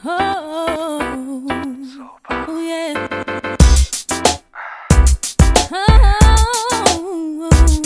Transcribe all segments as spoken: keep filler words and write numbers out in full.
Oh, oh yeah. Oh, oh,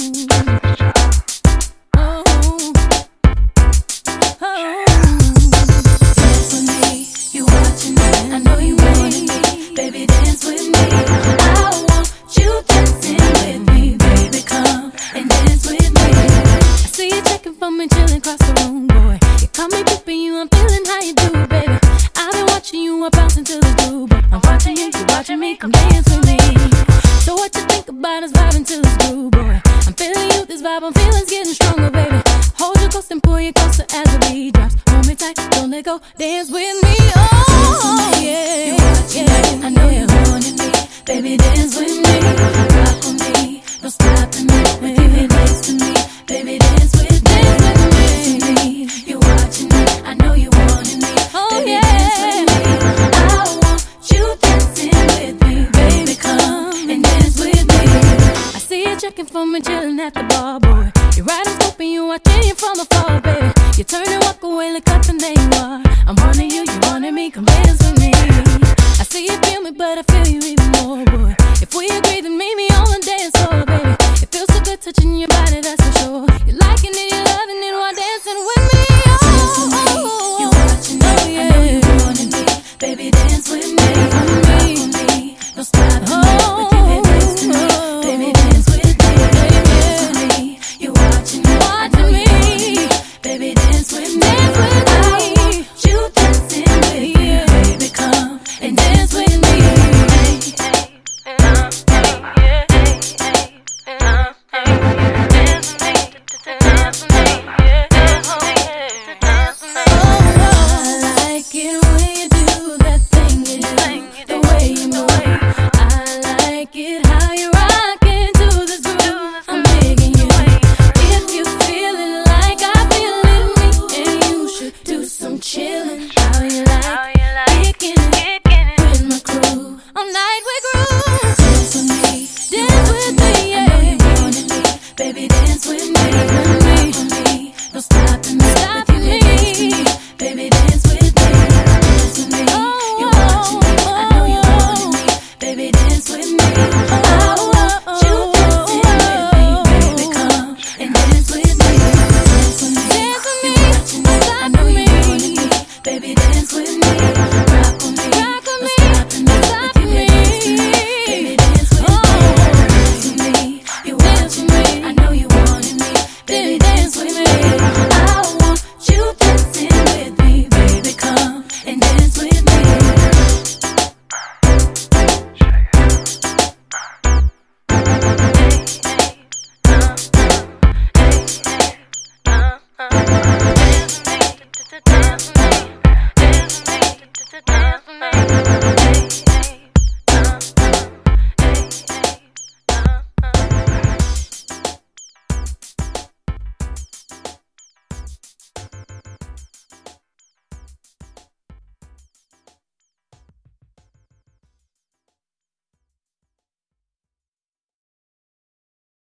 oh. Dance with me, you watching me. I know you wanted me, baby. Dance with me. I want you dancing with me, baby. Come and dance with me. I see you checking for me, chilling across the room, boy. You caught me peeping you, I'm feeling how you do it, baby. I've been watching you, I'm bouncing to the groove, but I'm watching you, you watching me. Come dance with me. So what you think about us vibing to this groove, boy? I'm feeling you, this vibe, I'm feeling's getting stronger, baby. Hold your close and pull you closer as the beat drops. Hold me tight, don't let go, dance with me. Oh, yeah, you watching yeah. me. I know you wanted me, baby, dance with me. Rock with me, don't stop and move with me. Dance to me, baby, dance with me. Dance with me, you watching me. I know you wanted me, oh, baby, yeah. Dance with me. I want you dancing with me, baby, come and dance with me. I see you checking for me, chilling at the bar, boy. You're right, I'm scoping you, watching you from afar, baby. You turn and walk away, look up and there you are. I'm wanting you, you wanted me, come dance with me. I see you feel me, but I feel you even more, boy. If we agree, then meet me on the dance floor, baby.